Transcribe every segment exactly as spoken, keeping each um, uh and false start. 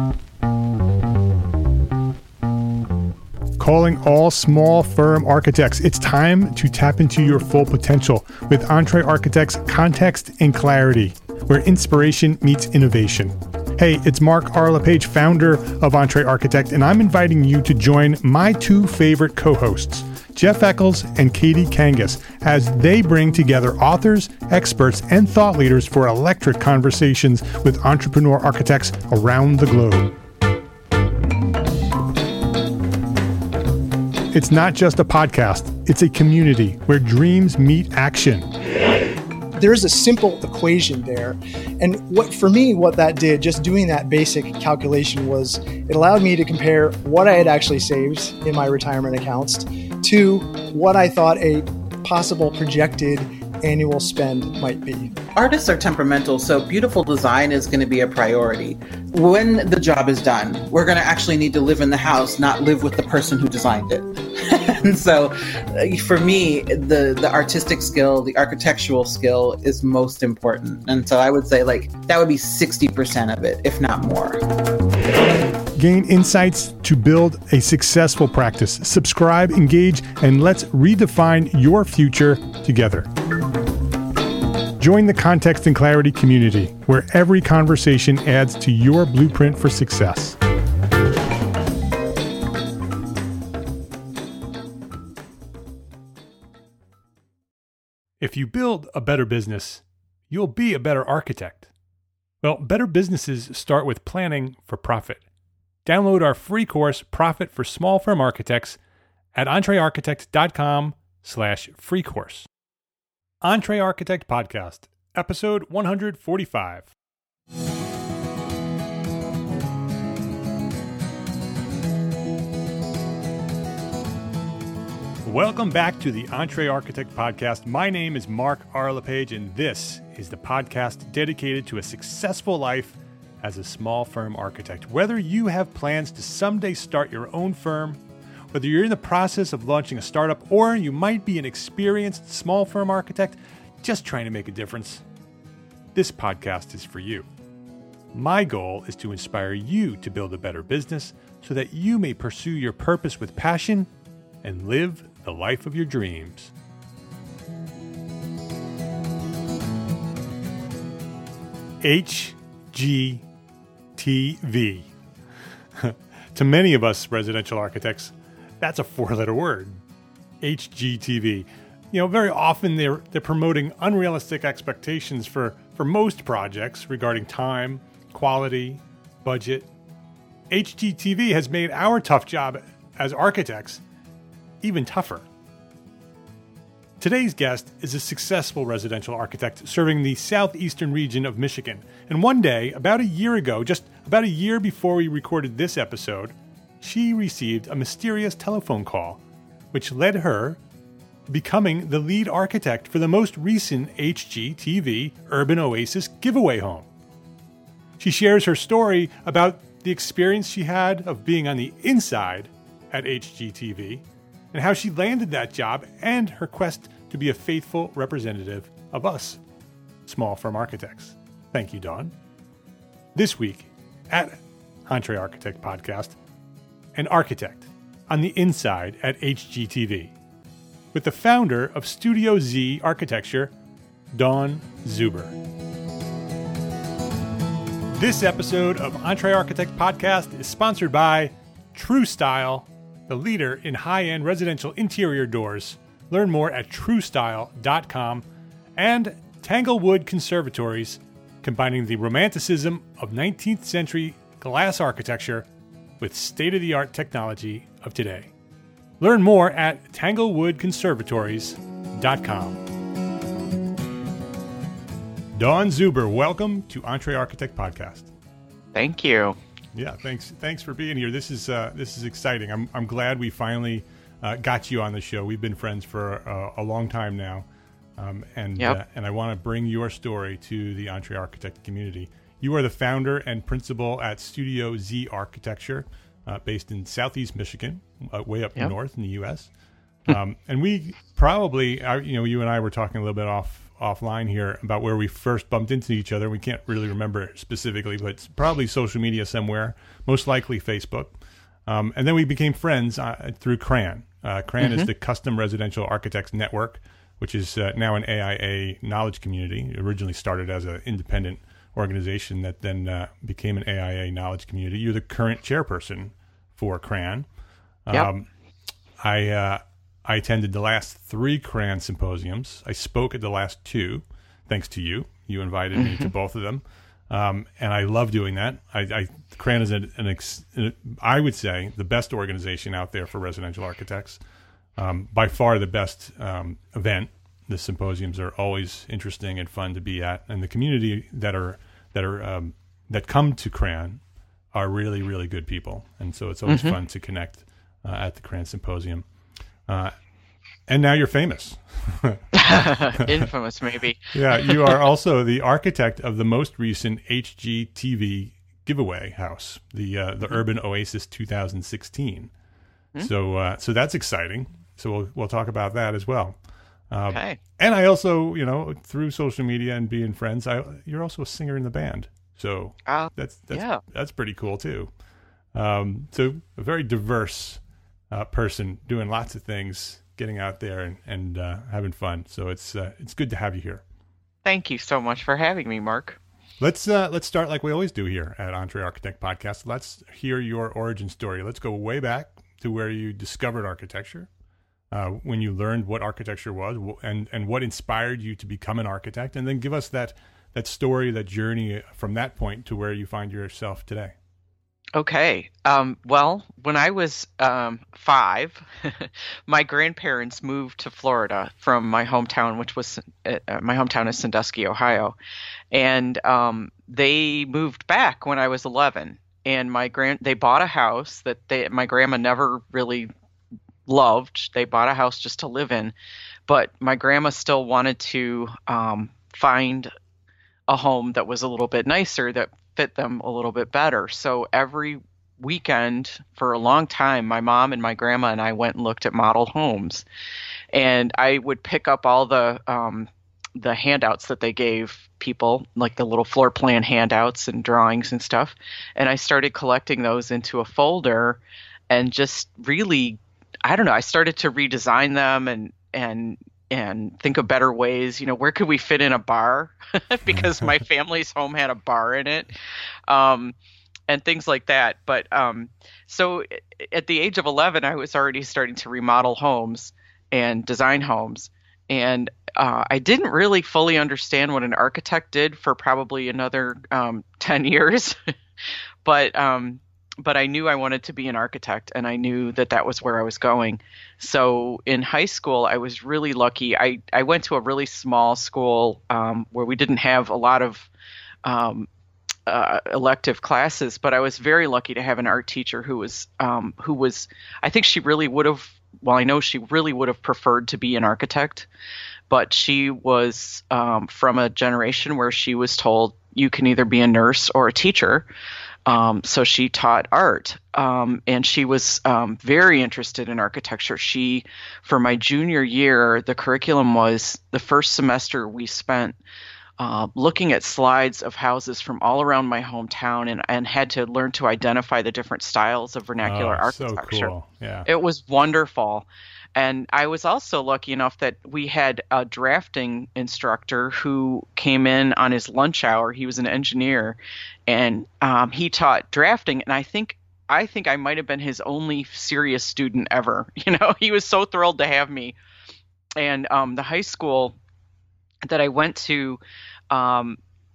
Calling all small firm architects. It's time to tap into your full potential with Entre Architects Context and Clarity, where inspiration meets innovation. Hey, it's Mark R. LePage, founder of Entre Architect, and I'm inviting you to join my two favorite co-hosts, Jeff Eccles and Katie Kangas, as they bring together authors, experts, and thought leaders for electric conversations with entrepreneur architects around the globe. It's not just a podcast, it's a community where dreams meet action. There's a simple equation there. And what for me, what that did, just doing that basic calculation, was it allowed me to compare what I had actually saved in my retirement accounts to what I thought a possible projected annual spend might be. Artists are temperamental, so beautiful design is going to be a priority. When the job is done, we're going to actually need to live in the house, not live with the person who designed it. And so uh, for me, the, the artistic skill, the architectural skill is most important. And so I would say like that would be sixty percent of it, if not more. Gain insights to build a successful practice. Subscribe, engage, and let's redefine your future together. Join the Context and Clarity community, where every conversation adds to your blueprint for success. If you build a better business, you'll be a better architect. Well, better businesses start with planning for profit. Download our free course, Profit for Small Firm Architects, at entrearchitect.com slash free course. Entre Architect Podcast, episode one forty-five. Welcome back to the Entre Architect Podcast. My name is Mark R. LePage, and this is the podcast dedicated to a successful life as a small firm architect. Whether you have plans to someday start your own firm, whether you're in the process of launching a startup, or you might be an experienced small firm architect just trying to make a difference, this podcast is for you. My goal is to inspire you to build a better business so that you may pursue your purpose with passion and live the life of your dreams. H G T V. To many of us residential architects, that's a four-letter word. H G T V. You know, very often they're they're promoting unrealistic expectations for, for most projects regarding time, quality, budget. H G T V has made our tough job as architects even tougher. Today's guest is a successful residential architect serving the southeastern region of Michigan. And one day, about a year ago, just about a year before we recorded this episode, she received a mysterious telephone call, which led her to becoming the lead architect for the most recent H G T V Urban Oasis giveaway home. She shares her story about the experience she had of being on the inside at H G T V, and how she landed that job, and her quest to be a faithful representative of us, small firm architects. Thank you, Dawn. This week at Entre Architect Podcast, an architect on the inside at H G T V, with the founder of Studio Z Architecture, Dawn Zuber. This episode of Entre Architect Podcast is sponsored by TrueStyle, the leader in high-end residential interior doors. Learn more at true style dot com, and Tanglewood Conservatories, combining the romanticism of nineteenth century glass architecture with state-of-the-art technology of today. Learn more at tanglewood conservatories dot com. Dawn Zuber, welcome to Entre Architect Podcast. Thank you. Yeah, thanks. Thanks for being here. This is uh, this is exciting. I'm I'm glad we finally uh, got you on the show. We've been friends for uh, a long time now, um, and yep. uh, and I want to bring your story to the Entre Architect community. You are the founder and principal at Studio Z Architecture, uh, based in Southeast Michigan, uh, way up yep. north in the U S Um, and we probably, uh, you know, you and I were talking a little bit off offline here about where we first bumped into each other. We can't really remember specifically, but it's probably social media somewhere, most likely Facebook. Um, and then we became friends uh, through CRAN. Uh, CRAN mm-hmm. is the Custom Residential Architects Network, which is uh, now an A I A knowledge community. It originally started as an independent organization that then uh, became an A I A knowledge community. You're the current chairperson for CRAN. Um, yep. I uh, I attended the last three CRAN symposiums. I spoke at the last two, thanks to you. You invited me to both of them, um, and I love doing that. I, I CRAN is an, an ex, I would say, the best organization out there for residential architects. Um, by far the best um, event. The symposiums are always interesting and fun to be at, and the community that are that are um, that come to CRAN are really really good people, and so it's always mm-hmm. fun to connect uh, at the CRAN symposium. Uh, and now you're famous. Infamous, maybe. Yeah, you are also the architect of the most recent H G T V giveaway house, the uh, the mm-hmm. Urban Oasis two thousand sixteen. Mm-hmm. So uh, so that's exciting. So we'll we'll talk about that as well. Um, okay. And I also, you know, through social media and being friends, I you're also a singer in the band. So uh, that's that's yeah. that's pretty cool too. Um, so a very diverse uh, person doing lots of things, getting out there and and uh, having fun. So it's uh, it's good to have you here. Thank you so much for having me, Mark. Let's uh, let's start like we always do here at Entre Architect Podcast. Let's hear your origin story. Let's go way back to where you discovered architecture. Uh, when you learned what architecture was and, and what inspired you to become an architect, and then give us that, that story, that journey from that point to where you find yourself today. Okay. Um, well, when I was um, five, my grandparents moved to Florida from my hometown, which was uh, my hometown is Sandusky, Ohio. And um, they moved back when I was eleven. And my grand they bought a house that they my grandma never really loved. They bought a house just to live in, but my grandma still wanted to um, find a home that was a little bit nicer, that fit them a little bit better. So every weekend for a long time, my mom and my grandma and I went and looked at model homes, and I would pick up all the um, the handouts that they gave people, like the little floor plan handouts and drawings and stuff, and I started collecting those into a folder, and just really I don't know, I started to redesign them and and and think of better ways. You know, where could we fit in a bar? Because my family's home had a bar in it, um, and things like that. But um, so at the age of eleven, I was already starting to remodel homes and design homes. And uh, I didn't really fully understand what an architect did for probably another um, ten years. but um But I knew I wanted to be an architect, and I knew that that was where I was going. So in high school, I was really lucky. I, I went to a really small school um, where we didn't have a lot of um, uh, elective classes, but I was very lucky to have an art teacher who was um, who was. I think she really would have. Well, I know she really would have preferred to be an architect, but she was um, from a generation where she was told you can either be a nurse or a teacher. Um, so she taught art, um, and she was um, very interested in architecture. She, for my junior year, the curriculum was the first semester we spent uh, looking at slides of houses from all around my hometown, and, and had to learn to identify the different styles of vernacular oh, architecture. So cool. Yeah. It was wonderful. And I was also lucky enough that we had a drafting instructor who came in on his lunch hour. He was an engineer, and um, he taught drafting. And I think I think I might have been his only serious student ever. You know, he was so thrilled to have me. And um, the high school that I went to, um,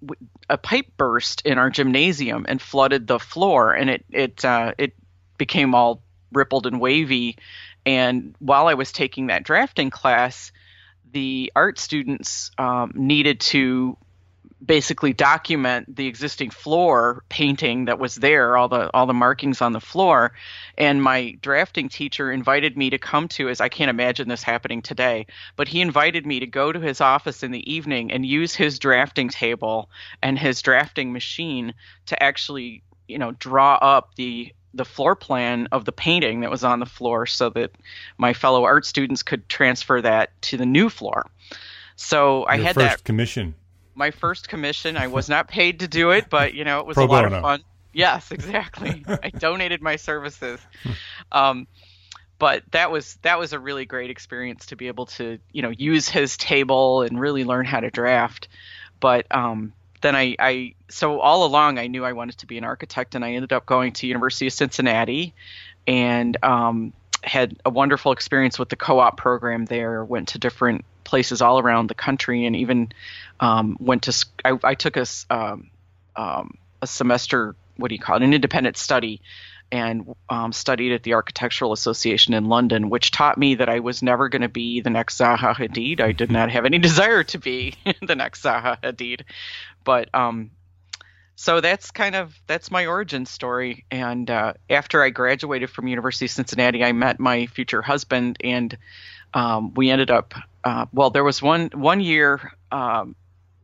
a pipe burst in our gymnasium and flooded the floor, and it it uh, it became all rippled and wavy. And while I was taking that drafting class, the art students um, needed to basically document the existing floor painting that was there, all the all the markings on the floor. And my drafting teacher invited me to come to his, I can't imagine this happening today, but he invited me to go to his office in the evening and use his drafting table and his drafting machine to actually, you know, draw up the the floor plan of the painting that was on the floor so that my fellow art students could transfer that to the new floor. So I Your had first that commission. my first commission. I was not paid to do it, but you know, it was Pro a lot bono. of fun. Yes, exactly. I donated my services. Um, but that was that was a really great experience to be able to, you know, use his table and really learn how to draft. But um, then I, I so all along I knew I wanted to be an architect, and I ended up going to University of Cincinnati and um, had a wonderful experience with the co-op program there. Went to different places all around the country, and even um, went to sc- I, I took a s- um, um, a semester, what do you call it, an independent study, and um, studied at the Architectural Association in London, which taught me that I was never going to be the next Zaha Hadid. I did not have any desire to be the next Zaha Hadid, but um, so that's kind of that's my origin story. And uh, after I graduated from University of Cincinnati, I met my future husband, and um, we ended up. Uh, well, there was one one year, um,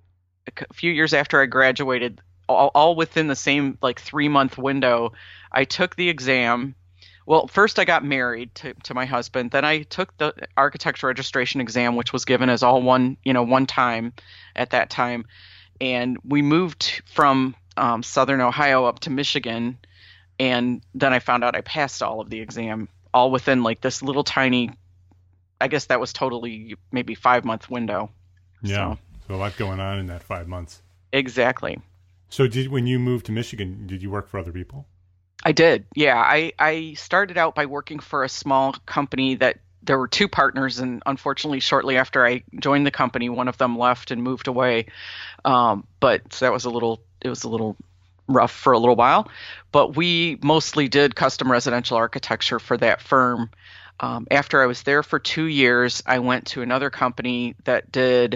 a few years after I graduated, all, all within the same like three month window. I took the exam. Well, first I got married to, to my husband. Then I took the architecture registration exam, which was given as all one, you know, one time at that time. And we moved from um, Southern Ohio up to Michigan. And then I found out I passed all of the exam, all within like this little tiny, I guess that was totally maybe five month window. Yeah. So, So a lot going on in that five months. exactly. So did when you moved to Michigan, did you work for other people? I did. Yeah. I, I started out by working for a small company that there were two partners. And unfortunately, shortly after I joined the company, one of them left and moved away. Um, but so that was a little, it was a little rough for a little while. But we mostly did custom residential architecture for that firm. Um, after I was there for two years, I went to another company that did,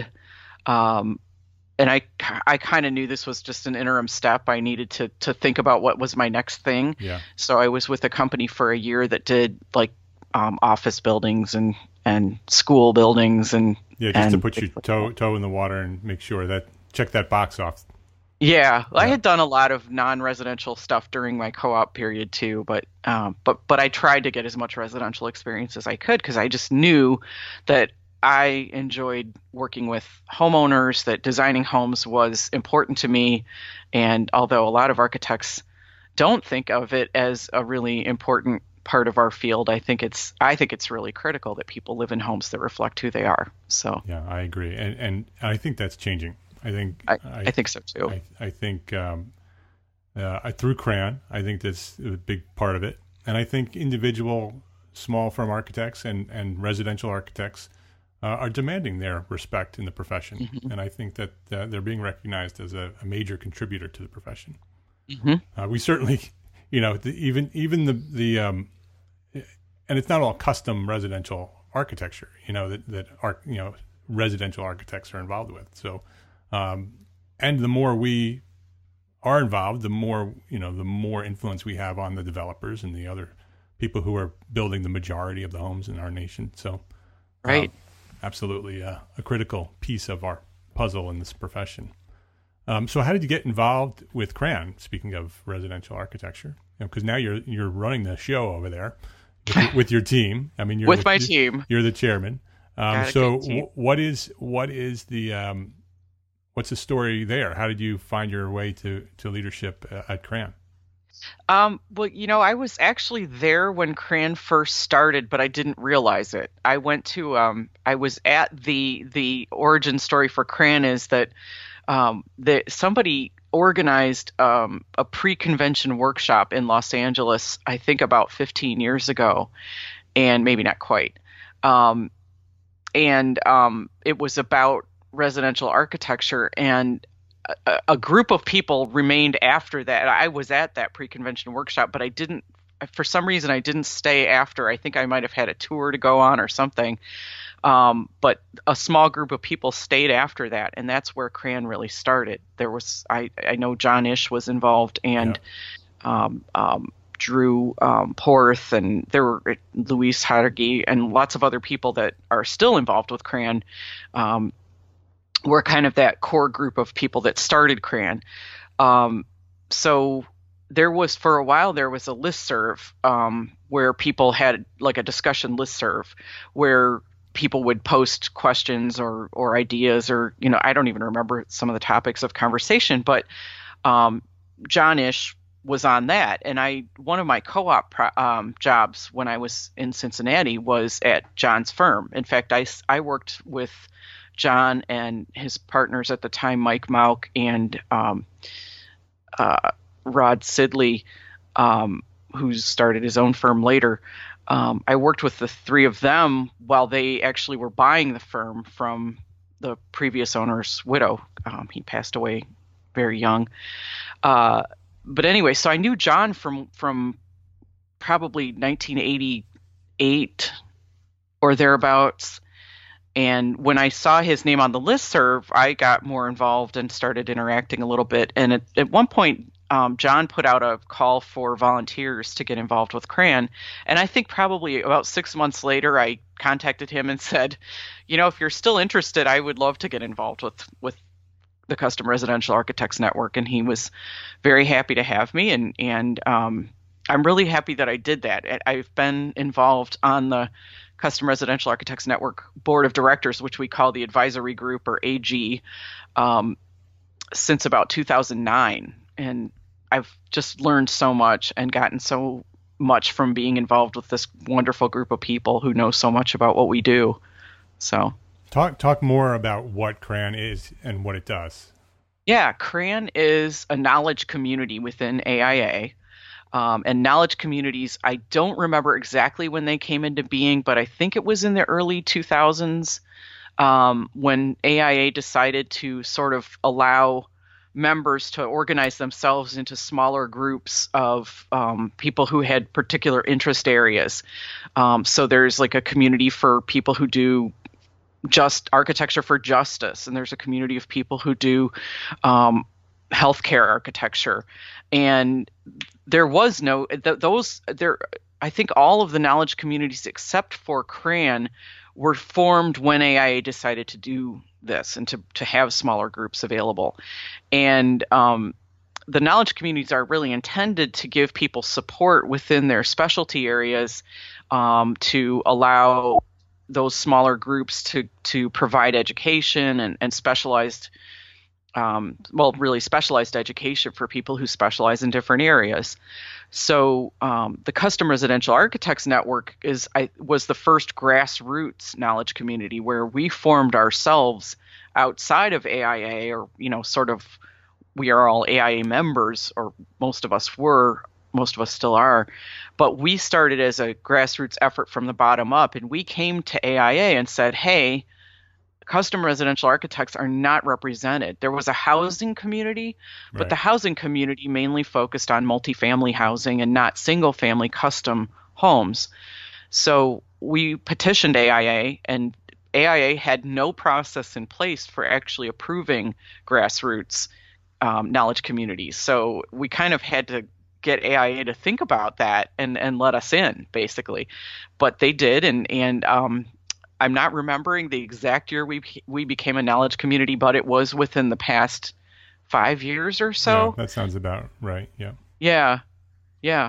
um, and I, I kind of knew this was just an interim step. I needed to to think about what was my next thing. Yeah. So I was with a company for a year that did like um, office buildings and, and school buildings and Yeah, just to and put your toe toe in the water and make sure that check that box off. Yeah, I Yeah. had done a lot of non-residential stuff during my co-op period too, but um, but but I tried to get as much residential experience as I could because I just knew that I enjoyed working with homeowners, that designing homes was important to me, and although a lot of architects don't think of it as a really important part of our field, I think it's I think it's really critical that people live in homes that reflect who they are. So Yeah, I agree, and and I think that's changing. I think I, I think so too. I, I think um, uh, I, through Crayon, I think that's a big part of it. And I think individual small firm architects and, and residential architects uh, are demanding their respect in the profession. Mm-hmm. And I think that uh, they're being recognized as a, a major contributor to the profession. Mm-hmm. Uh, we certainly, you know, the, even even the, the um, and it's not all custom residential architecture, you know, that, that are, you know, residential architects are involved with. So, Um, and the more we are involved, the more, you know, the more influence we have on the developers and the other people who are building the majority of the homes in our nation. So, Right. um, absolutely uh, a critical piece of our puzzle in this profession. Um, so how did you get involved with Crayon, speaking of residential architecture? Because you know, now you're you're running the show over there with, your- with your team. I mean, you're With the, my team. You're the chairman. Um, Got a so great team. w- what is what is the um, what's the story there? How did you find your way to, to leadership uh, at Crayon? Um, well, you know, I was actually there when Crayon first started, but I didn't realize it. I went to, um, I was at the the origin story for Crayon is that um, that somebody organized um, a pre-convention workshop in Los Angeles, I think about fifteen years ago, and maybe not quite. Um, and um, it was about residential architecture, and a, a group of people remained after that. I was at that pre-convention workshop, but I didn't, for some reason, I didn't stay after. I think I might have had a tour to go on or something. Um, but a small group of people stayed after that, and that's where Crayon really started. There was, I, I know John Ish was involved, and yeah. um, um, Drew um, Porth, and there were Luis Hargi, and lots of other people that are still involved with Crayon. Um, were kind of that core group of people that started Crayon. Um, so there was, for a while, there was a listserv um, where people had like a discussion listserv where people would post questions or or ideas, or you know, I don't even remember some of the topics of conversation, but um, John Ish was on that, and I one of my co-op pro, um, jobs when I was in Cincinnati was at John's firm. In fact, I I worked with John and his partners at the time, Mike Mauk and um, uh, Rod Sidley, um, who started his own firm later. Um, I worked with the three of them while they actually were buying the firm from the previous owner's widow. Um, he passed away very young. Uh, but anyway, so I knew John from from probably nineteen eighty-eight or thereabouts. And when I saw his name on the listserv, I got more involved and started interacting a little bit. And at, at one point, um, John put out a call for volunteers to get involved with CRAN. And I think probably about six months later, I contacted him and said, you know, if you're still interested, I would love to get involved with, with the Custom Residential Architects Network. And he was very happy to have me. And, and um, I'm really happy that I did that. I've been involved on the Custom Residential Architects Network Board of Directors, which we call the Advisory Group, or A G, um, since about two thousand nine. And I've just learned so much and gotten so much from being involved with this wonderful group of people who know so much about what we do. So talk talk more about what CRAN is and what it does. Yeah, CRAN is a knowledge community within A I A. Um, and knowledge communities, I don't remember exactly when they came into being, but I think it was in the early two thousands um, when A I A decided to sort of allow members to organize themselves into smaller groups of um, people who had particular interest areas. Um, so there's like a community for people who do just architecture for justice, and there's a community of people who do um, healthcare architecture. And there was no th- those there. I think all of the knowledge communities except for CRAN were formed when A I A decided to do this and to to have smaller groups available. And um, the knowledge communities are really intended to give people support within their specialty areas, um, to allow those smaller groups to to provide education and, and specialized. Um, well, really specialized education for people who specialize in different areas. So um, the Custom Residential Architects Network is I, was the first grassroots knowledge community where we formed ourselves outside of A I A, or, you know, sort of, we are all A I A members, or most of us were, most of us still are, but we started as a grassroots effort from the bottom up, and we came to A I A and said, hey, custom residential architects are not represented. There was a housing community, but Right. the housing community mainly focused on multifamily housing and not single-family custom homes. So we petitioned A I A, and A I A had no process in place for actually approving grassroots um, knowledge communities. So we kind of had to get A I A to think about that and, and let us in, basically. But they did, and and um, I'm not remembering the exact year we we became a knowledge community, but it was within the past five years or so. Yeah, that sounds about right. Yeah. Yeah. Yeah.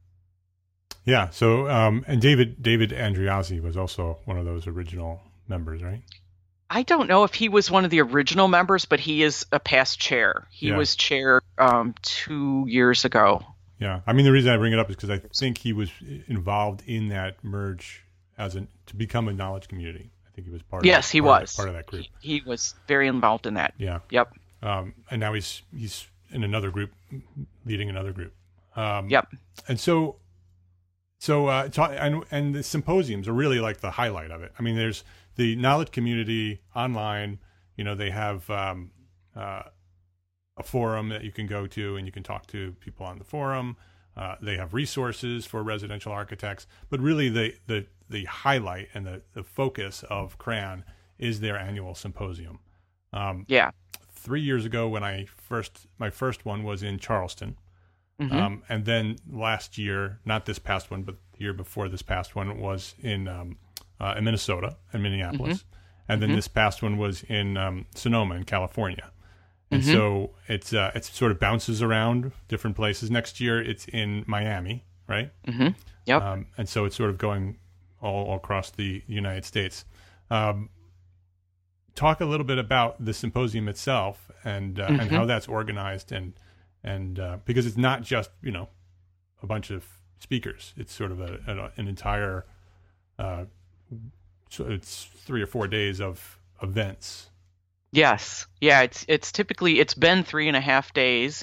Yeah. So, um, and David David Andriazzi was also one of those original members, right? I don't know if he was one of the original members, but he is a past chair. He Yeah. was chair um, two years ago. Yeah. I mean, the reason I bring it up is because I think he was involved in that merge as an to become a knowledge community. I think he was part of Yes, that, he part was. of that, part of that group. He, he was very involved in that. Yeah. Yep. Um, and now he's he's in another group, leading another group. Um, Yep. And so, so uh, ta- and and the symposiums are really like the highlight of it. I mean, there's the knowledge community online. You know, they have um, uh, a forum that you can go to, and you can talk to people on the forum. Uh, they have resources for residential architects, but really the the the highlight and the, the focus of CRAN is their annual symposium. Um, Yeah. Three years ago, when I first my first one was in Charleston, Mhm. um, and then last year, not this past one, but the year before this past one, was in um, uh, in Minnesota and Minneapolis, and then this past one was in um, Sonoma in California. And so it's uh, it sort of bounces around different places. Next year, it's in Miami, right? Mhm. Yep. Um, and so it's sort of going all, all across the United States. Um, talk a little bit about the symposium itself and uh, Mm-hmm. and how that's organized, and and uh, because it's not just, you know, a bunch of speakers. It's sort of a, a an entire. Uh, so it's three or four days of events. Yes. Yeah, it's it's typically it's been three and a half days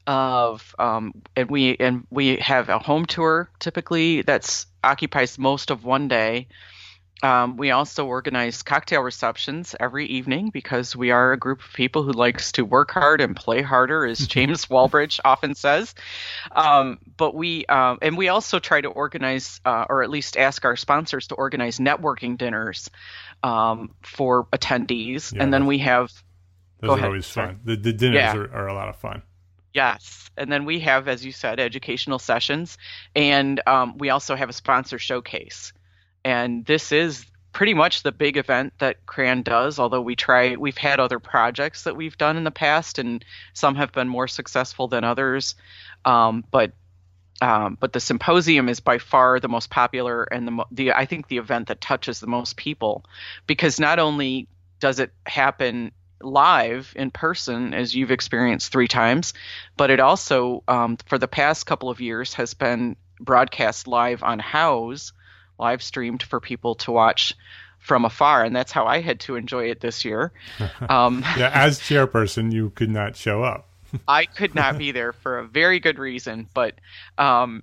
of um and we and we have a home tour typically that's occupies most of one day. Um, we also organize cocktail receptions every evening because we are a group of people who likes to work hard and play harder, as James Walbridge often says. Um, but we um, and we also try to organize, uh, or at least ask our sponsors to organize networking dinners um, for attendees, Yeah, and then we have. Those Go are ahead. always Sorry. fun. The, the dinners Yeah. are, are a lot of fun. Yes. And then we have, as you said, educational sessions. And um, we also have a sponsor showcase. And this is pretty much the big event that Cran does, although we try, we've had other projects that we've done in the past, and some have been more successful than others. Um, but um, but the symposium is by far the most popular and the, mo- the I think the event that touches the most people, because not only does it happen live in person, as you've experienced three times, but it also, um, for the past couple of years, has been broadcast live on House, live streamed for people to watch from afar. And that's how I had to enjoy it this year. Um, Yeah, as chairperson, you could not show up. I could not be there for a very good reason, but um,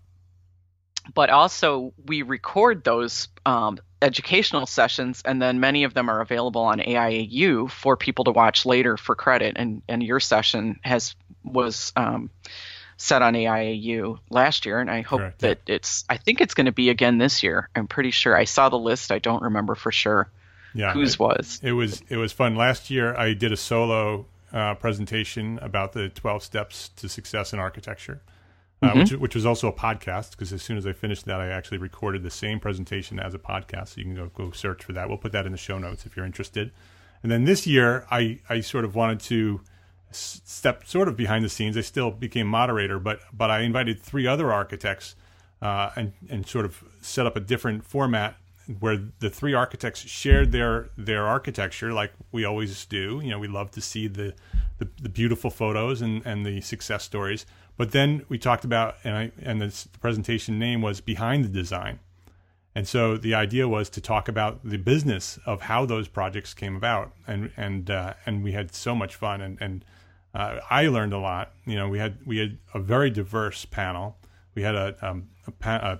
but also we record those um, educational sessions, and then many of them are available on A I A U for people to watch later for credit. And and your session has was um, set on A I A U last year, and I hope Correct, that it's. I think it's going to be again this year. I'm pretty sure. I saw the list. I don't remember for sure Yeah, whose it, was. It was it was fun. Last year, I did a solo uh, presentation about the twelve steps to success in architecture, uh, Mm-hmm. which which was also a podcast. Because as soon as I finished that, I actually recorded the same presentation as a podcast. So you can go go search for that. We'll put that in the show notes if you're interested. And then this year, I I sort of wanted to s- step sort of behind the scenes. I still became moderator, but but I invited three other architects uh, and and sort of set up a different format where the three architects shared their their architecture like we always do. You know, we love to see the the, the beautiful photos and, and the success stories. But then we talked about, and I and this, the presentation name was Behind the Design. And so the idea was to talk about the business of how those projects came about, and and uh, and we had so much fun, and and uh, I learned a lot. You know, we had we had a very diverse panel. We had a, um, a, pa-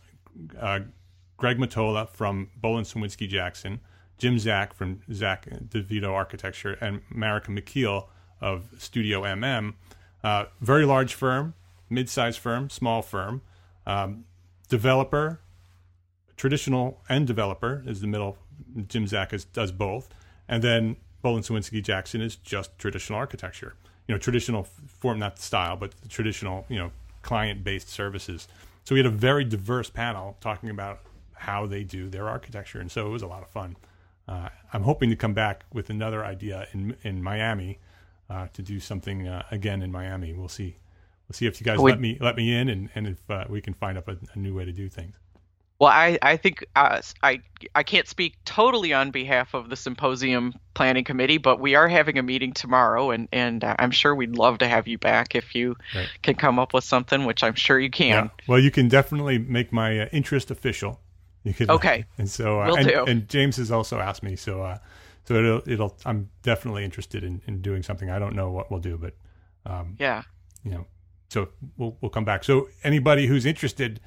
a, a Greg Matola from Bolin Sawinski Jackson, Jim Zach from Zach DeVito Architecture, and Marika McKeel of Studio M M. Uh, very large firm, mid-sized firm, small firm, um, developer, traditional and developer is the middle. Jim Zach is, does both. And then Bolin Sawinski Jackson is just traditional architecture. You know, traditional form, not style, but the traditional, you know, client-based services. So we had a very diverse panel talking about how they do their architecture, and so it was a lot of fun. Uh, I'm hoping to come back with another idea in in Miami uh, to do something uh, again in Miami. We'll see. We'll see if you guys We- let me let me in, and and if uh, we can find up a, a new way to do things. Well, I, I think uh, I I can't speak totally on behalf of the symposium planning committee, but we are having a meeting tomorrow, and, and uh, I'm sure we'd love to have you back if you Right. can come up with something, which I'm sure you can. Yeah. Well, you can definitely make my uh, interest official. You can, Okay. And so, uh, Will and, do. and James has also asked me, so uh, so it'll it'll. I'm definitely interested in, in doing something. I don't know what we'll do, but um, Yeah. you know, so we'll we'll come back. So anybody who's interested,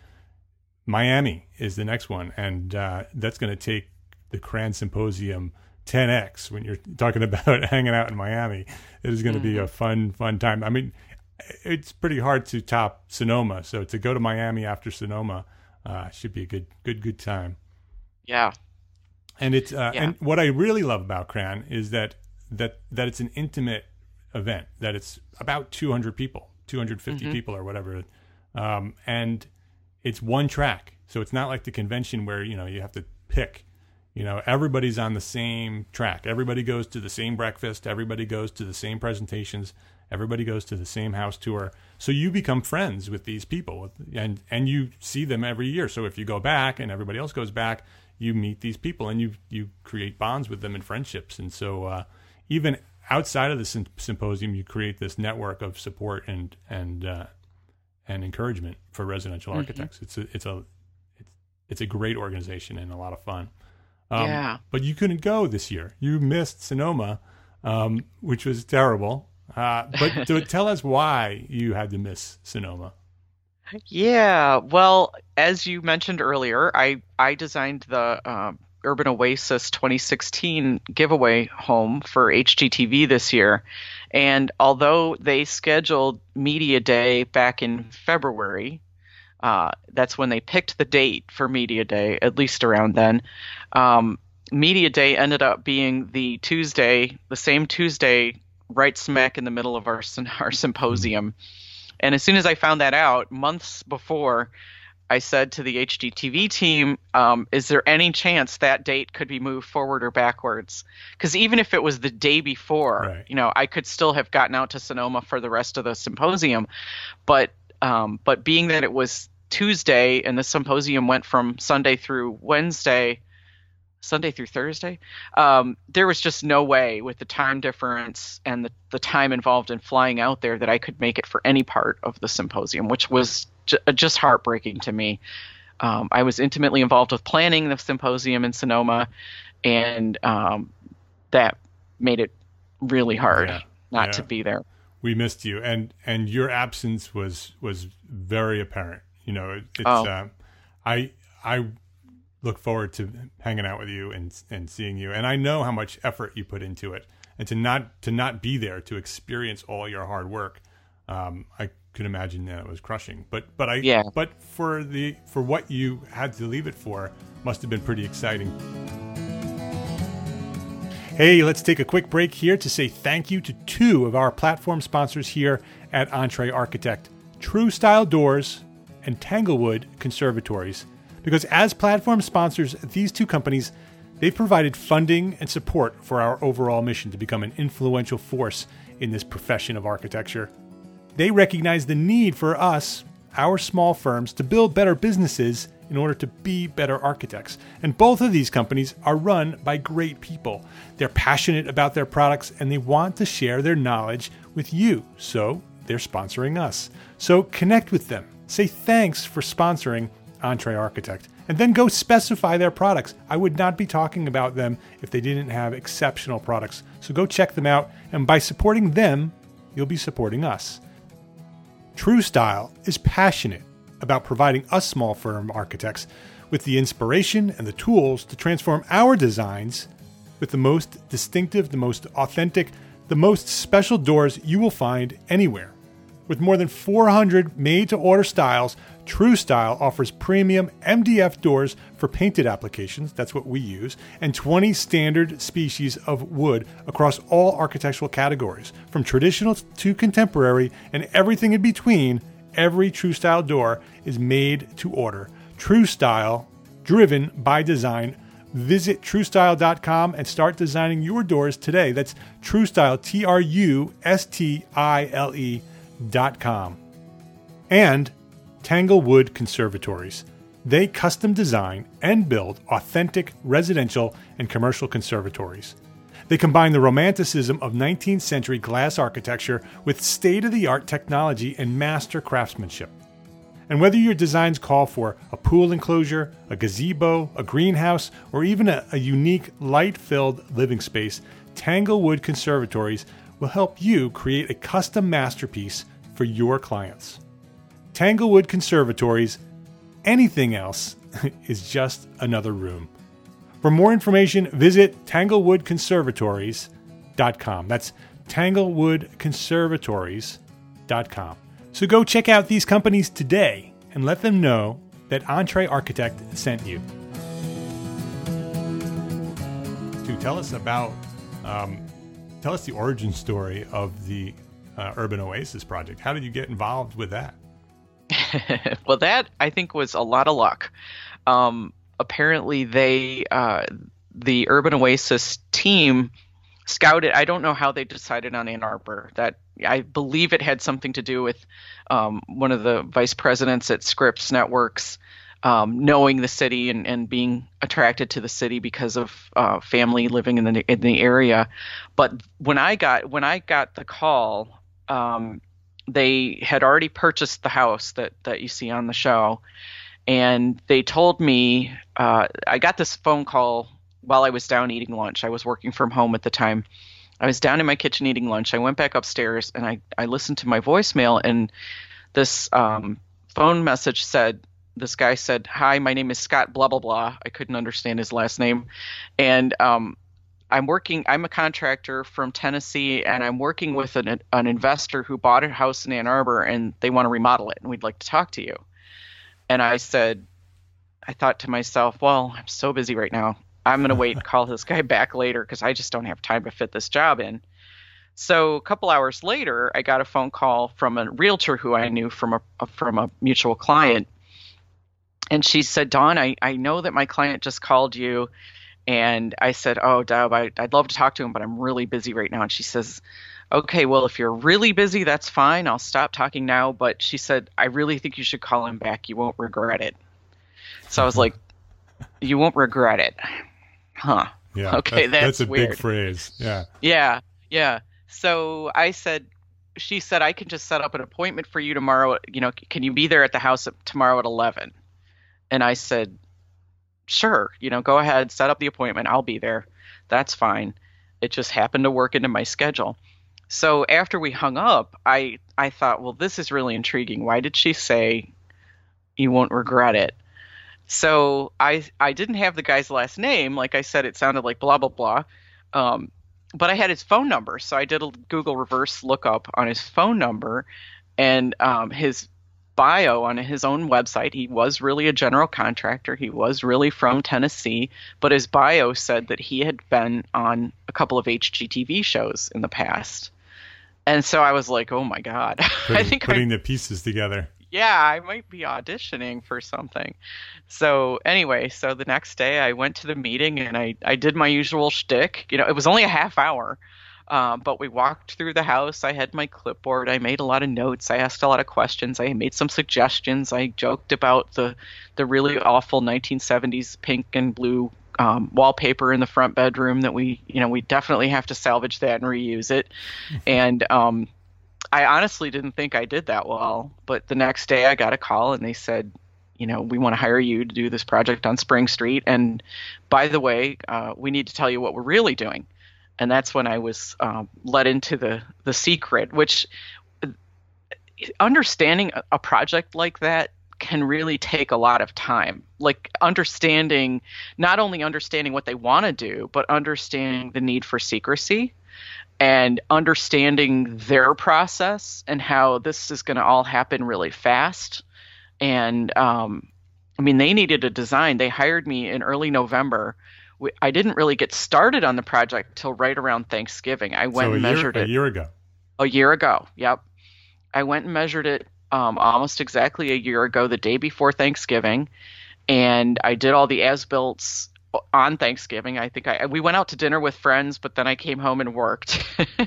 Miami is the next one, and uh, that's going to take the Cran Symposium ten x. When you're talking about hanging out in Miami, it is going to be a fun fun time. I mean, it's pretty hard to top Sonoma, so to go to Miami after Sonoma uh, should be a good good good time. Yeah. And it's uh, Yeah. and what I really love about Cran is that that that it's an intimate event. That it's about two hundred people, two hundred fifty Mm-hmm. people or whatever, um, and it's one track. So it's not like the convention where you know you have to pick. You know, everybody's on the same track. Everybody goes to the same breakfast. Everybody goes to the same presentations. Everybody goes to the same house tour. So you become friends with these people, and and you see them every year. So if you go back and everybody else goes back, you meet these people and you you create bonds with them and friendships. And so uh, even outside of the sym- symposium, you create this network of support and and uh, and encouragement for residential Mm-hmm. architects. It's a it's a it's, it's a great organization and a lot of fun. Um, Yeah. But you couldn't go this year. You missed Sonoma, um, which was terrible. Uh, but to, tell us why you had to miss Sonoma. Yeah, well, as you mentioned earlier, I I designed the um, Urban Oasis twenty sixteen giveaway home for H G T V this year, and although they scheduled Media Day back in February, uh, that's when they picked the date for Media Day, at least around then. Um, Media Day ended up being the Tuesday, the same Tuesday, right smack in the middle of our sym- our symposium. And as soon as I found that out, months before, I said to the H G T V team, um, is there any chance that date could be moved forward or backwards? Because even if it was the day before, Right. you know, I could still have gotten out to Sonoma for the rest of the symposium. But um, but being that it was Tuesday and the symposium went from Sunday through Wednesday, Sunday through Thursday, um, there was just no way with the time difference and the, the time involved in flying out there that I could make it for any part of the symposium, which was j- just heartbreaking to me. Um, I was intimately involved with planning the symposium in Sonoma, and um, that made it really hard Yeah, not yeah. to be there. We missed you, and and your absence was was very apparent. You know, it, it's Oh. uh, I I look forward to hanging out with you and and seeing you, and I know how much effort you put into it, and to not to not be there to experience all your hard work, um, I could imagine that it was crushing. But but I Yeah. but for the for what you had to leave it for, must have been pretty exciting. Hey, let's take a quick break here to say thank you to two of our platform sponsors here at Entree Architect, True Style Doors and Tanglewood Conservatories. Because as platform sponsors, these two companies, they've provided funding and support for our overall mission to become an influential force in this profession of architecture. They recognize the need for us, our small firms, to build better businesses in order to be better architects. And both of these companies are run by great people. They're passionate about their products and they want to share their knowledge with you. So they're sponsoring us. So connect with them. Say thanks for sponsoring Entree Architect. And then go specify their products. I would not be talking about them if they didn't have exceptional products. So go check them out. And by supporting them, you'll be supporting us. True Style is passionate about providing us small firm architects with the inspiration and the tools to transform our designs with the most distinctive, the most authentic, the most special doors you will find anywhere. With more than four hundred made-to-order styles, True Style offers premium M D F doors for painted applications, that's what we use, and twenty standard species of wood across all architectural categories. From traditional to contemporary and everything in between, every True Style door is made to order. True Style, driven by design. Visit true style dot com and start designing your doors today. That's True Style, T R U S T I L E dot com. And Tanglewood Conservatories. They custom design and build authentic residential and commercial conservatories. They combine the romanticism of nineteenth century glass architecture with state-of-the-art technology and master craftsmanship. And whether your designs call for a pool enclosure, a gazebo, a greenhouse, or even a, a unique light-filled living space, Tanglewood Conservatories will help you create a custom masterpiece for your clients. Tanglewood Conservatories, anything else is just another room. For more information, visit tanglewood conservatories dot com. That's tanglewood conservatories dot com. So go check out these companies today and let them know that Entree Architect sent you. To tell us about, um, tell us the origin story of the uh, Urban Oasis project. How did you get involved with that? Well, that I think was a lot of luck. Um, apparently, they uh, the Urban Oasis team scouted. I don't know how they decided on Ann Arbor. That I believe it had something to do with um, one of the vice presidents at Scripps Networks um, knowing the city and, and being attracted to the city because of uh, family living in the in the area. But when I got when I got the call, um, they had already purchased the house that that you see on the show, and they told me uh, I got this phone call while I was down eating lunch. I was working from home at the time. I was down in my kitchen eating lunch. I went back upstairs and I, I listened to my voicemail, and this um, phone message said, this guy said, "Hi, my name is Scott blah, blah, blah." I couldn't understand his last name. And um, I'm working, I'm a contractor from Tennessee, and I'm working with an, an investor who bought a house in Ann Arbor, and they want to remodel it, and we'd like to talk to you. And I said, I thought to myself, well, I'm so busy right now. I'm going to wait and call this guy back later because I just don't have time to fit this job in. So a couple hours later, I got a phone call from a realtor who I knew from a from a mutual client. And she said, "Dawn, I, I know that my client just called you." And I said, "Oh, Deb, I, I'd love to talk to him, but I'm really busy right now." And she says, "Okay, well, if you're really busy, that's fine. I'll stop talking now." But she said, "I really think you should call him back. You won't regret it." So I was like, "You won't regret it." Huh. Yeah. Okay, that's, that's, that's a weird. big phrase. Yeah. Yeah. Yeah. So I said, she said, "I can just set up an appointment for you tomorrow. You know, can you be there at the house tomorrow at eleven? And I said, "Sure. You know, go ahead, set up the appointment. I'll be there. That's fine." It just happened to work into my schedule. So after we hung up, I, I thought, well, this is really intriguing. Why did she say you won't regret it? So I I didn't have the guy's last name. Like I said, it sounded like blah, blah, blah. Um, but I had his phone number. So I did a Google reverse lookup on his phone number, and um, his bio on his own website. He was really a general contractor. He was really from Tennessee. But his bio said that he had been on a couple of H G T V shows in the past. And so I was like, oh, my God. Putting, I think putting I, the pieces together. Yeah, I might be auditioning for something. So anyway, so the next day I went to the meeting and I, I did my usual shtick. You know, it was only a half hour, um, but we walked through the house. I had my clipboard. I made a lot of notes. I asked a lot of questions. I made some suggestions. I joked about the, the really awful nineteen seventies pink and blue um, wallpaper in the front bedroom that we, you know, we definitely have to salvage that and reuse it. And, um, I honestly didn't think I did that well, but the next day I got a call and they said, you know, we want to hire you to do this project on Spring Street. And by the way, uh, we need to tell you what we're really doing. And that's when I was um, led into the, the secret, which understanding a project like that can really take a lot of time. Like understanding, not only understanding what they want to do, but understanding the need for secrecy. And understanding their process and how this is going to all happen really fast. And, um, I mean, they needed a design. They hired me in early November. We, I didn't really get started on the project till right around Thanksgiving. I went so and year, measured a it. A year ago. A year ago, yep. I went and measured it um, almost exactly a year ago, the day before Thanksgiving. And I did all the as-builts on Thanksgiving. I think I we went out to dinner with friends, but then I came home and worked.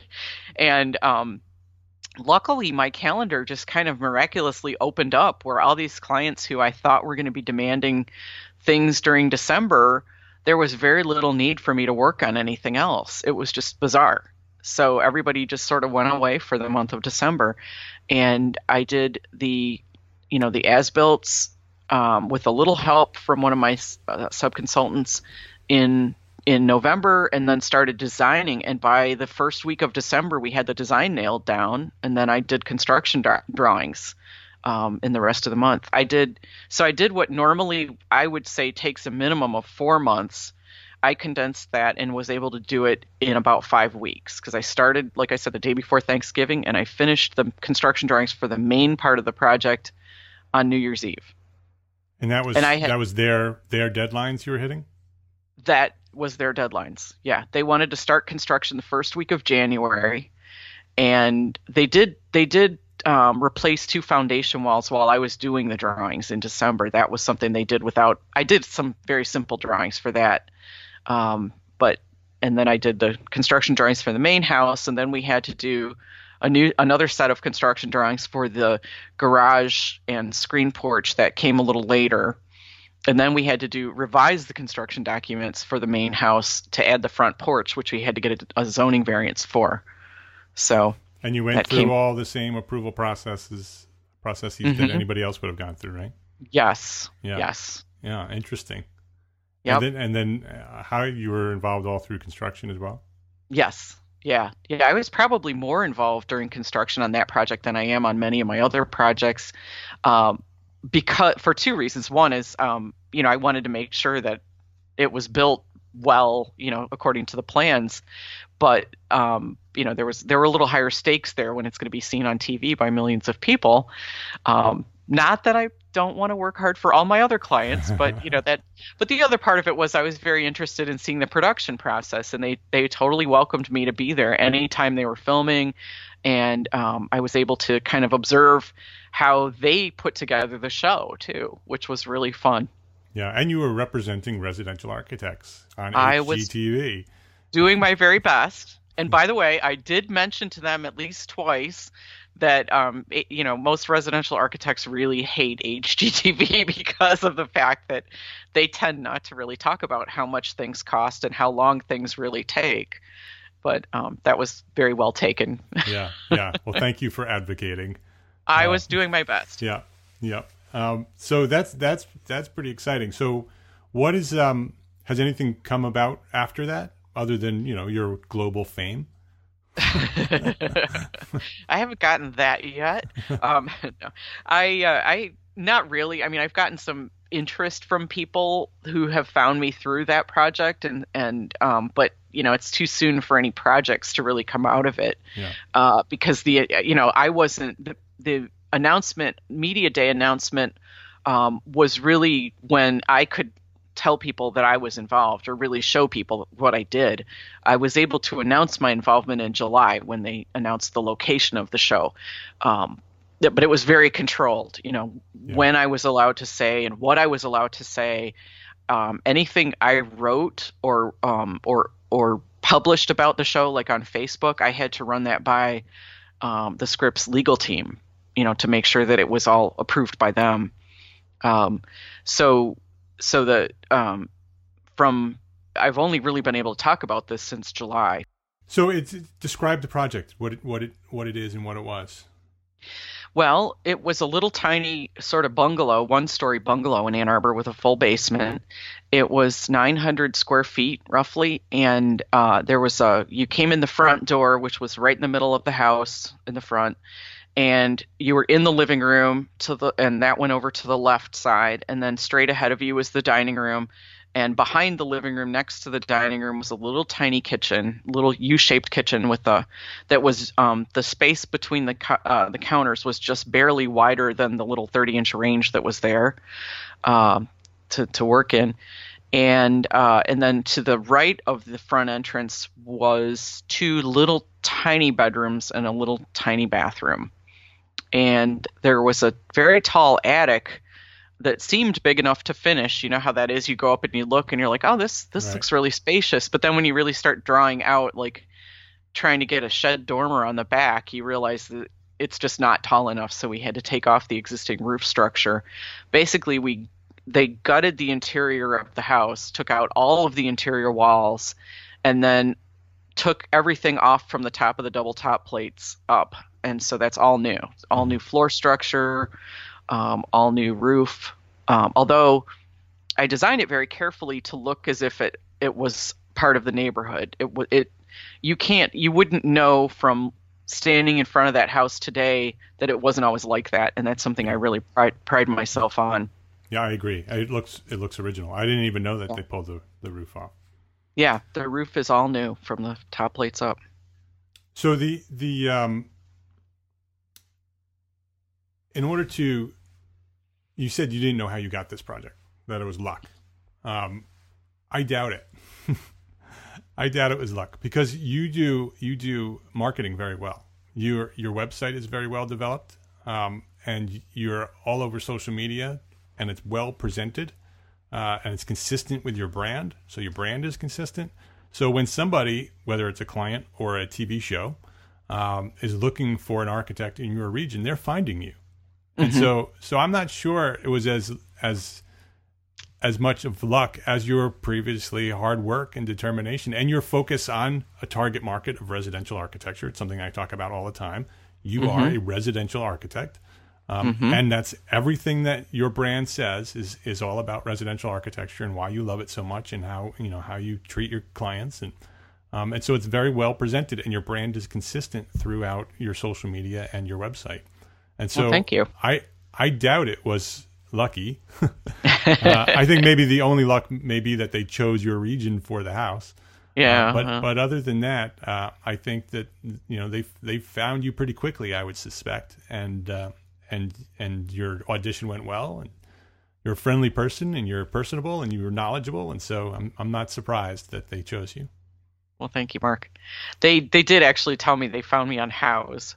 and um, luckily, my calendar just kind of miraculously opened up where all these clients who I thought were going to be demanding things during December, there was very little need for me to work on anything else. It was just bizarre. So everybody just sort of went away for the month of December. And I did the, you know, the as-builts, Um, with a little help from one of my uh, sub-consultants in in November, and then started designing. And by the first week of December, we had the design nailed down, and then I did construction dra- drawings um, in the rest of the month. I did so I did what normally I would say takes a minimum of four months. I condensed that and was able to do it in about five weeks because I started, like I said, the day before Thanksgiving, and I finished the construction drawings for the main part of the project on New Year's Eve. And that was and I had, that was their their deadlines you were hitting? That was their deadlines. Yeah. They wanted to start construction the first week of January. And they did they did um, replace two foundation walls while I was doing the drawings in December. That was something they did without I did some very simple drawings for that. Um, but and then I did the construction drawings for the main house, and then we had to do a new another set of construction drawings for the garage and screen porch that came a little later. and then we had to do revise the construction documents for the main house to add the front porch, which we had to get a, a zoning variance for. So, and you went through came... all the same approval processes processes mm-hmm. that anybody else would have gone through, right? Yes. Yeah. Yes. Yeah. Interesting. Yep. And then, and then uh, how you were involved all through construction as well? Yes. Yeah. Yeah. I was probably more involved during construction on that project than I am on many of my other projects. Um, because for two reasons. One is, um, you know, I wanted to make sure that it was built well, you know, according to the plans, but, um, you know, there was, there were a little higher stakes there when it's going to be seen on T V by millions of people. Um, not that I don't want to work hard for all my other clients, but you know that, but the other part of it was I was very interested in seeing the production process, and they, they totally welcomed me to be there anytime they were filming. And, um, I was able to kind of observe how they put together the show too, which was really fun. Yeah. And you were representing residential architects on I H G T V. Was doing my very best. And by the way, I did mention to them at least twice that, um, it, you know, most residential architects really hate H G T V because of the fact that they tend not to really talk about how much things cost and how long things really take. But um, that was very well taken. Yeah, yeah. Well, thank you for advocating. I uh, was doing my best. Yeah, yeah. Um, so that's that's that's pretty exciting. So, what is um, has anything come about after that, other than, you know, your global fame? I haven't gotten that yet. Um, no. I, uh, I, not really. I mean, I've gotten some interest from people who have found me through that project, and, and, um, but you know, it's too soon for any projects to really come out of it. Yeah. Uh, because the, you know, I wasn't the, the announcement, media day announcement, um, was really when I could tell people that I was involved or really show people what I did. I was able to announce my involvement in July when they announced the location of the show. Um, but it was very controlled, you know, yeah. when I was allowed to say and what I was allowed to say. Um, anything I wrote or, um, or, or published about the show, like on Facebook, I had to run that by, um, the Scripps legal team, you know, to make sure that it was all approved by them. Um, so, So the um, from I've only really been able to talk about this since July. So it's describe the project, what it, what it what it is and what it was. Well, it was a little tiny sort of bungalow, one-story bungalow in Ann Arbor with a full basement. It was nine hundred square feet roughly, and uh, there was a you came in the front door, which was right in the middle of the house in the front. And you were in the living room to the, and that went over to the left side. And then straight ahead of you was the dining room. And behind the living room, next to the dining room, was a little tiny kitchen, little U-shaped kitchen with a, that was, um, the space between the, uh, the counters was just barely wider than the little thirty inch range that was there, um, to, to work in. And, uh, and then to the right of the front entrance was two little tiny bedrooms and a little tiny bathroom. And there was a very tall attic that seemed big enough to finish. You know how that is. You go up and you look and you're like, oh, this this right. looks really spacious. But then when you really start drawing out, like trying to get a shed dormer on the back, you realize that it's just not tall enough. So we had to take off the existing roof structure. Basically, we they gutted the interior of the house, took out all of the interior walls, and then took everything off from the top of the double top plates up. And so that's all new, all new floor structure, um, all new roof. Um, although I designed it very carefully to look as if it, it was part of the neighborhood. It would, it, you can't, you wouldn't know from standing in front of that house today that it wasn't always like that. And that's something I really pride, pride myself on. Yeah, I agree. It looks, it looks original. I didn't even know that yeah. they pulled the, the roof off. Yeah, the roof is all new from the top plates up. So the the um, in order to, you said you didn't know how you got this project, that it was luck. Um, I doubt it. I doubt it was luck, because you do you do marketing very well. Your your website is very well developed, um, and you're all over social media, and it's well presented. Uh, and it's consistent with your brand. So your brand is consistent. So when somebody, whether it's a client or a T V show, um, is looking for an architect in your region, they're finding you. And mm-hmm. so, so I'm not sure it was as, as, as much of luck as your previously hard work and determination and your focus on a target market of residential architecture. It's something I talk about all the time. You mm-hmm. are a residential architect. Um, mm-hmm. And that's everything that your brand says is, is all about residential architecture and why you love it so much and how, you know, how you treat your clients. And, um, and so it's very well presented and your brand is consistent throughout your social media and your website. And so well, thank you. I, I doubt it was lucky. uh, I think maybe the only luck may be that they chose your region for the house. Yeah. Uh, but uh, but other than that, uh, I think that, you know, they they found you pretty quickly, I would suspect, and uh, and and your audition went well, and you're a friendly person, and you're personable, and you're knowledgeable, and so I'm I'm not surprised that they chose you. Well, thank you, Mark. They they did actually tell me they found me on Houzz.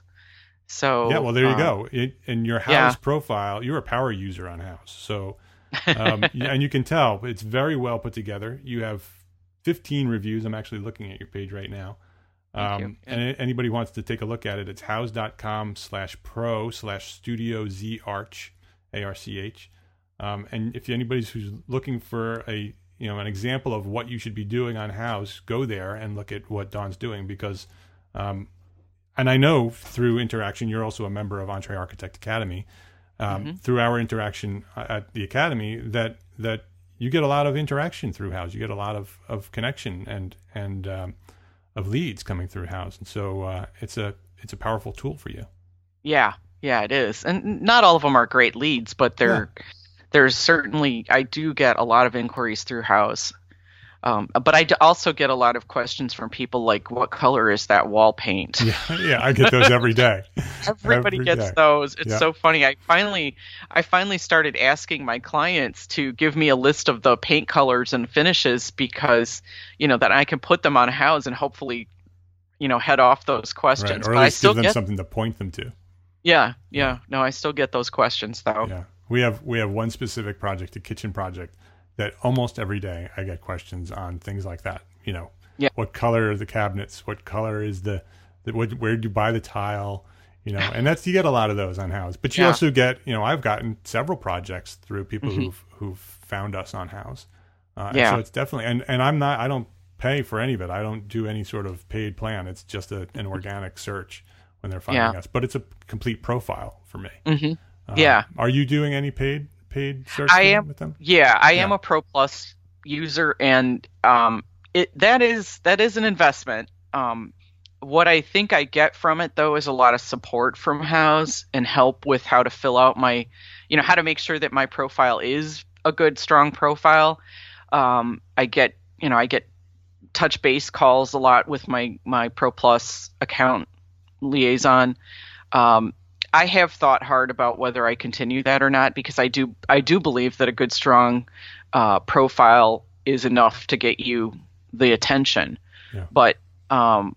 So yeah, well, there you um, go. It, in your Houzz yeah. profile, you're a power user on Houzz, so um, and you can tell it's very well put together. You have fifteen reviews. I'm actually looking at your page right now. Um, yeah. And anybody wants to take a look at it, it's houzz.com slash pro slash studio Z arch, A R C H. Um, and if anybody's who's looking for a, you know, an example of what you should be doing on Houzz, go there and look at what Dawn's doing because, um, and I know through interaction, you're also a member of Entre Architect Academy. Um, mm-hmm. Through our interaction at the Academy, that, that, you get a lot of interaction through Houzz. You get a lot of, of connection and and um, of leads coming through Houzz, and so uh, it's a it's a powerful tool for you. Yeah, yeah, it is. And not all of them are great leads, but they're yeah. there's certainly I do get a lot of inquiries through Houzz. Um, but I also get a lot of questions from people like, "What color is that wall paint?" Yeah, yeah, I get those every day. Everybody every gets day. those. It's yeah. so funny. I finally, I finally started asking my clients to give me a list of the paint colors and finishes because, you know, that I can put them on Houzz and hopefully, you know, head off those questions. Right. Or at but least I still give them get something to point them to. Yeah, yeah. No, I still get those questions though. Yeah, we have we have one specific project, a kitchen project, that almost every day I get questions on things like that. You know, yeah. what color are the cabinets? What color is the, the what, where do you buy the tile? You know, and that's, you get a lot of those on Houzz. But you yeah. also get, you know, I've gotten several projects through people mm-hmm. who've who've found us on Houzz. Uh, yeah. And so it's definitely, and, and I'm not, I don't pay for any of it. I don't do any sort of paid plan. It's just a, an organic search when they're finding yeah. us. But it's a complete profile for me. Mm-hmm. Uh, yeah. Are you doing any paid paid search I am, with them? Yeah, I yeah. am a Pro Plus user, and um, it that is that is an investment. Um, what I think I get from it though is a lot of support from Houzz and help with how to fill out my, you know, how to make sure that my profile is a good, strong profile. Um, I get, you know, I get touch base calls a lot with my my Pro Plus account liaison. Um, I have thought hard about whether I continue that or not because I do I do believe that a good, strong uh, profile is enough to get you the attention. Yeah. But um,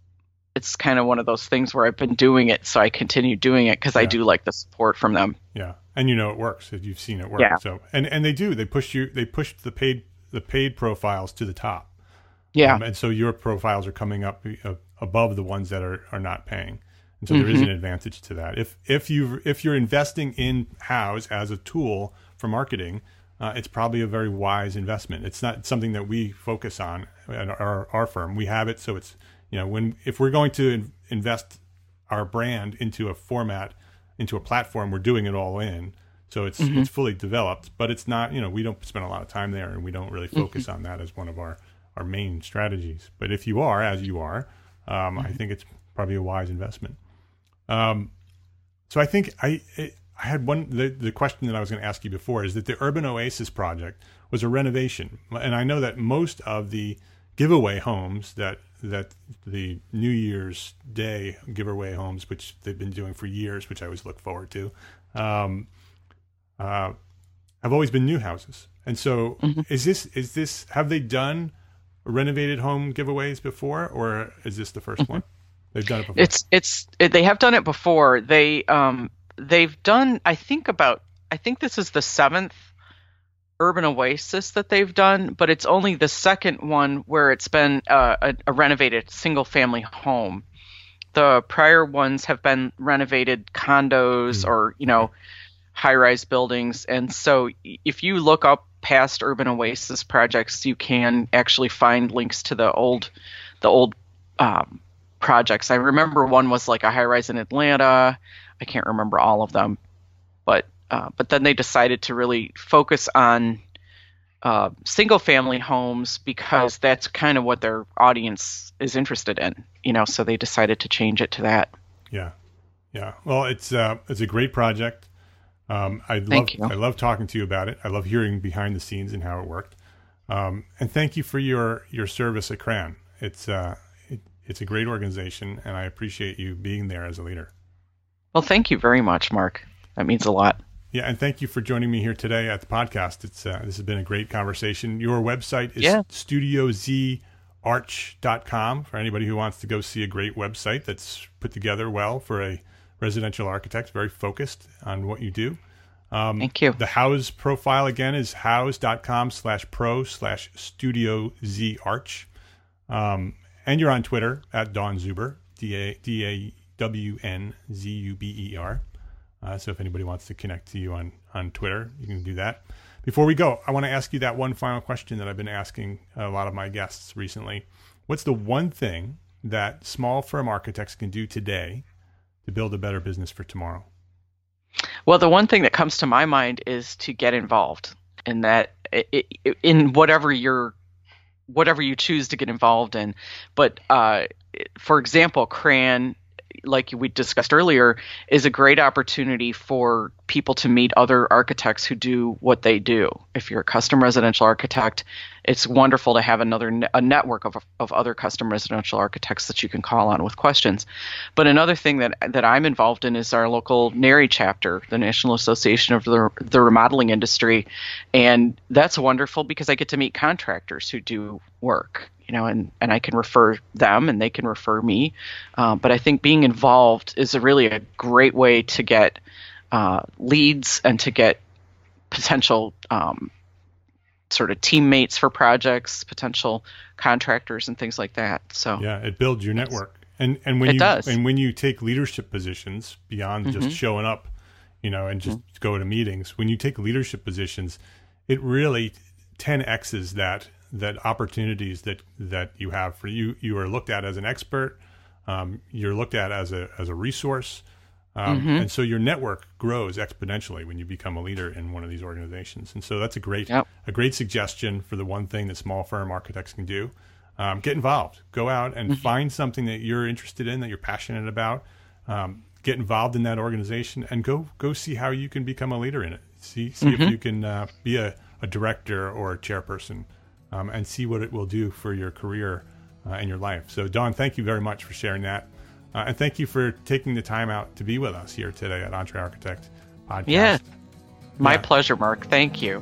it's kind of one of those things where I've been doing it, so I continue doing it because yeah. I do like the support from them. Yeah, and you know it works. You've seen it work. Yeah. So and and they do. They push you. They push the paid the paid profiles to the top. Yeah. Um, and so your profiles are coming up uh, above the ones that are, are not paying. And so there mm-hmm. is an advantage to that. If if you if you're investing in Houzz as a tool for marketing, uh, it's probably a very wise investment. It's not something that we focus on at our, our firm. We have it, so it's, you know, when if we're going to in, invest our brand into a format, into a platform, we're doing it all in. So it's mm-hmm. it's fully developed, but it's not, you know, we don't spend a lot of time there, and we don't really focus mm-hmm. on that as one of our, our main strategies. But if you are, as you are, um, mm-hmm. I think it's probably a wise investment. Um, so I think I I had one the, the question that I was going to ask you before is that the Urban Oasis project was a renovation, and I know that most of the giveaway homes that that the New Year's Day giveaway homes, which they've been doing for years, which I always look forward to, um, uh, have always been new houses. And so, mm-hmm. is this is this have they done renovated home giveaways before, or is this the first mm-hmm. one? They've done it before. It's it's it, they have done it before. They um they've done I think about I think this is the seventh Urban Oasis that they've done, but it's only the second one where it's been uh, a, a renovated single family home. The prior ones have been renovated condos mm-hmm. or, you know, high rise buildings. And so if you look up past urban oasis projects, you can actually find links to the old, the old um, projects. I remember one was like a high rise in Atlanta. I can't remember all of them, but uh, but then they decided to really focus on uh, single family homes because that's kind of what their audience is interested in, you know. So they decided to change it to that. Yeah, yeah. Well, it's uh, it's a great project. Um, I love Thank you. I love talking to you about it. I love hearing behind the scenes and how it worked. Um, and thank you for your your service at CRAN. It's uh, it, it's a great organization, and I appreciate you being there as a leader. Well, thank you very much, Mark. That means a lot. Yeah, and thank you for joining me here today at the podcast. It's uh, this has been a great conversation. Your website is yeah. studio z arch dot com for anybody who wants to go see a great website that's put together well for a residential architect, very focused on what you do. Um, Thank you. The Houzz profile again is houzz dot com slash pro slash studio z arch. Um, and you're on Twitter at Dawn Zuber, D A D A W N Z U B E R. Uh, so if anybody wants to connect to you on, on Twitter, you can do that. Before we go, I want to ask you that one final question that I've been asking a lot of my guests recently. What's the one thing that small firm architects can do today to build a better business for tomorrow? Well, the one thing that comes to my mind is to get involved in that, in whatever you're, whatever you choose to get involved in. But uh, for example, CRAN, like we discussed earlier, is a great opportunity for people to meet other architects who do what they do. If you're a custom residential architect, it's wonderful to have another a network of of other custom residential architects that you can call on with questions. But another thing that that I'm involved in is our local NARI chapter, the National Association of the, the Remodeling Industry, and that's wonderful because I get to meet contractors who do work. You know, and, and I can refer them and they can refer me. Uh, but I think being involved is a really a great way to get uh, leads and to get potential um, sort of teammates for projects, potential contractors and things like that. So yeah, it builds your network. And and when it you does. and when you take leadership positions beyond mm-hmm. just showing up, you know, and just mm-hmm. go to meetings, when you take leadership positions, it really ten X's that that opportunities that, that you have for you. You are looked at as an expert. Um, you're looked at as a as a resource. Um, mm-hmm. And so your network grows exponentially when you become a leader in one of these organizations. And so that's a great yep. a great suggestion for the one thing that small firm architects can do. Um, get involved. Go out and mm-hmm. find something that you're interested in, that you're passionate about. Um, get involved in that organization and go go see how you can become a leader in it. See see mm-hmm. if you can uh, be a, a director or a chairperson. Um, and see what it will do for your career uh, and your life. So, Dawn, thank you very much for sharing that. Uh, and thank you for taking the time out to be with us here today at EntreArchitect Podcast. Yeah, my yeah. pleasure, Mark. Thank you.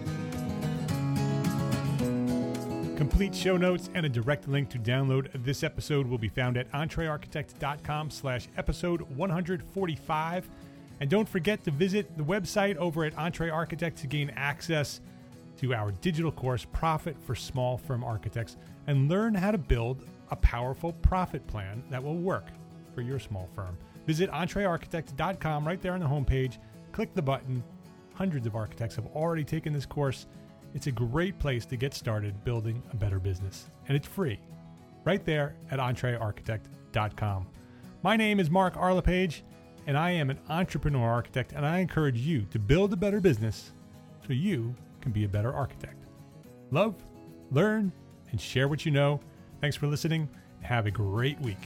Complete show notes and a direct link to download this episode will be found at entrearchitect.com slash episode 145. And don't forget to visit the website over at EntreArchitect to gain access to our digital course, Profit for Small Firm Architects, and learn how to build a powerful profit plan that will work for your small firm. Visit entre architect dot com right there on the homepage. Click the button. Hundreds of architects have already taken this course. It's a great place to get started building a better business, and it's free right there at entre architect dot com. My name is Mark Arlepage, and I am an entrepreneur architect, and I encourage you to build a better business so you can be a better architect. Love, learn, and share what you know. Thanks for listening. Have a great week.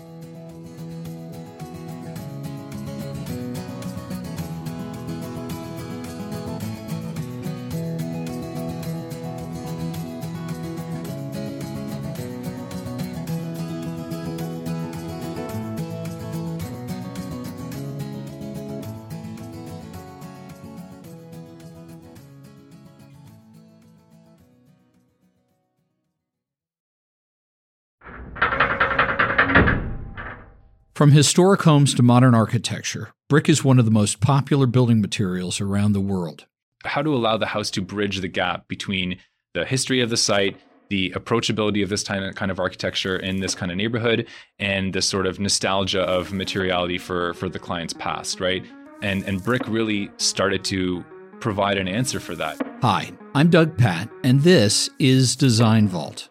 From historic homes to modern architecture, brick is one of the most popular building materials around the world. How to allow the house to bridge the gap between the history of the site, the approachability of this kind of architecture in this kind of neighborhood, and the sort of nostalgia of materiality for, for the client's past, right? And, and brick really started to provide an answer for that. Hi, I'm Doug Patt, and this is Design Vault.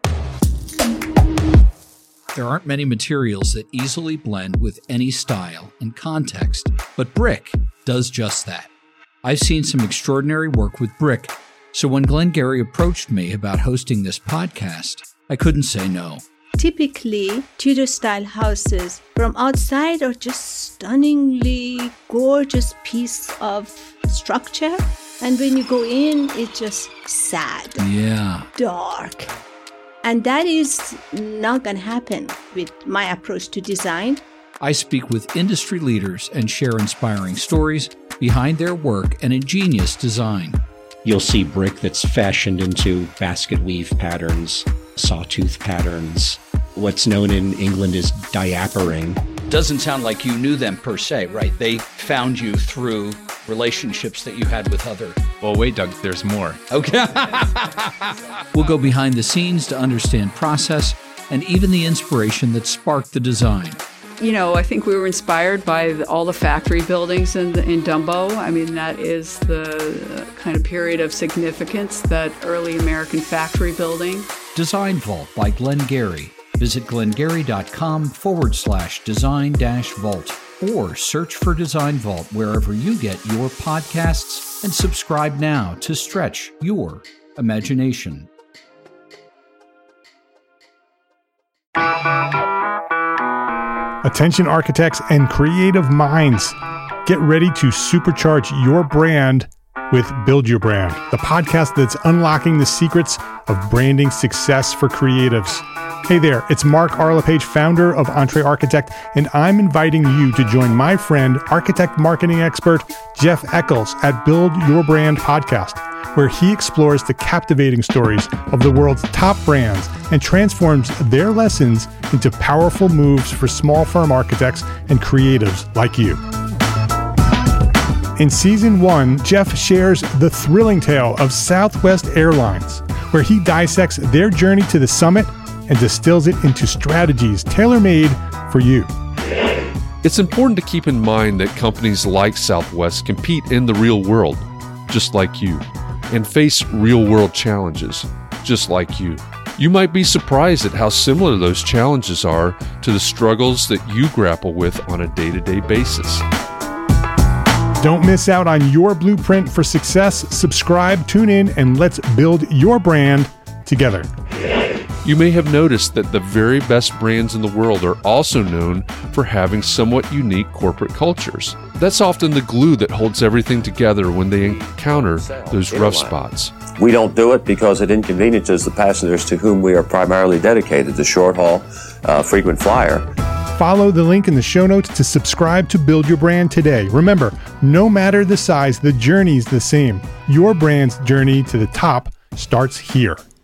There aren't many materials that easily blend with any style and context, but brick does just that. I've seen some extraordinary work with brick, so when Glengarry approached me about hosting this podcast, I couldn't say no. Typically, Tudor-style houses from outside are just stunningly gorgeous piece of structure, and when you go in, it's just sad, Yeah. dark. And that is not going to happen with my approach to design. I speak with industry leaders and share inspiring stories behind their work and ingenious design. You'll see brick that's fashioned into basket weave patterns, sawtooth patterns. What's known in England as diapering. Doesn't sound like you knew them per se, right? They found you through relationships that you had with other... Well, wait, Doug, there's more. Okay. We'll go behind the scenes to understand process and even the inspiration that sparked the design. You know, I think we were inspired by the, all the factory buildings in, in Dumbo. I mean, that is the kind of period of significance, that early American factory building. Design Vault by Glengarry. Visit glengarry.com forward slash design dash vault or search for Design Vault wherever you get your podcasts and subscribe now to stretch your imagination. Attention architects and creative minds, get ready to supercharge your brand with Build Your Brand, the podcast that's unlocking the secrets of branding success for creatives. Hey there, it's Mark Arlepage, founder of Entre Architect, and I'm inviting you to join my friend, architect marketing expert Jeff Eccles at Build Your Brand podcast, where he explores the captivating stories of the world's top brands and transforms their lessons into powerful moves for small firm architects and creatives like you. In season one, Jeff shares the thrilling tale of Southwest Airlines, where he dissects their journey to the summit and distills it into strategies tailor-made for you. It's important to keep in mind that companies like Southwest compete in the real world, just like you, and face real-world challenges, just like you. You might be surprised at how similar those challenges are to the struggles that you grapple with on a day-to-day basis. Don't miss out on your blueprint for success. Subscribe, tune in, and let's build your brand together. You may have noticed that the very best brands in the world are also known for having somewhat unique corporate cultures. That's often the glue that holds everything together when they encounter those rough spots. We don't do it because it inconveniences the passengers to whom we are primarily dedicated, the short haul, uh, frequent flyer. Follow the link in the show notes to subscribe to Build Your Brand today. Remember, no matter the size, the journey's the same. Your brand's journey to the top starts here.